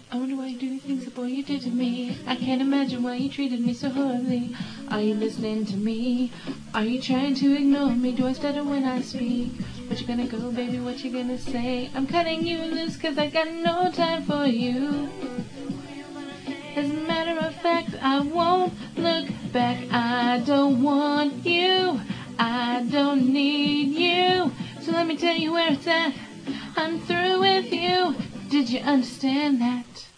I wonder why you do the things the boy you did to me. I can't imagine why you treated me so horribly. Are you listening to me? Are you trying to ignore me? Do I stutter when I speak? What you gonna go, baby? What you gonna say? I'm cutting you loose 'cause I got no time for you. As a matter of fact, I won't look back. I don't want you. I don't need you. So let me tell you where it's at. I'm through with you. Did you understand that?